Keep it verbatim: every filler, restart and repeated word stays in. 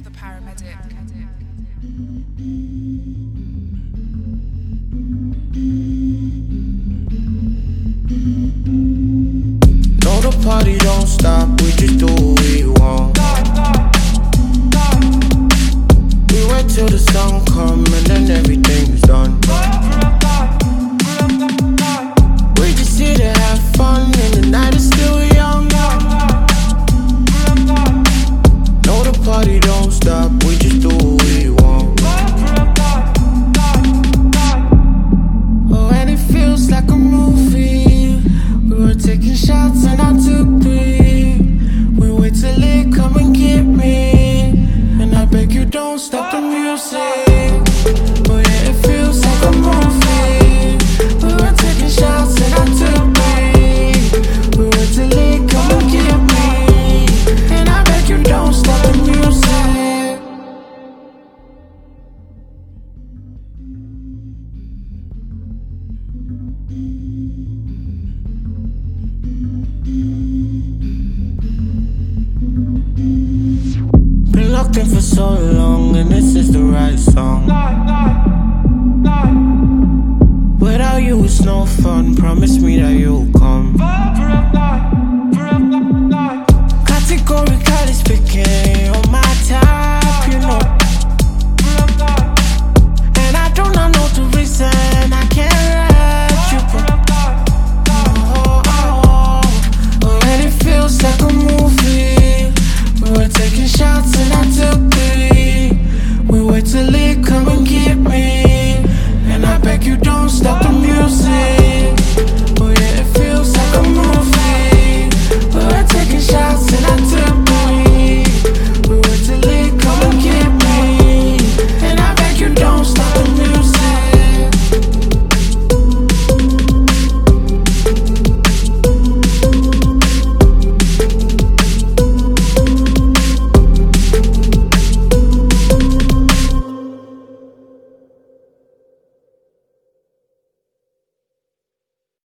the paramedic. No, the party don't stop, we just do what we want. We wait till the sun come and then everything's done. We just here to have fun and the night is still young. No, the party don't stop, we just do what we want. Oh, and it feels like a movie. We were taking shots and I took three. We wait till it come and get me, and I beg you don't stop the music. Oh yeah, it feels like a movie. We were taking shots and I took three. We wait till it come and get me, and I beg you don't stop the music. Been locked in for so long, and this is the right song. Without you it's no fun, promise me that you'll come.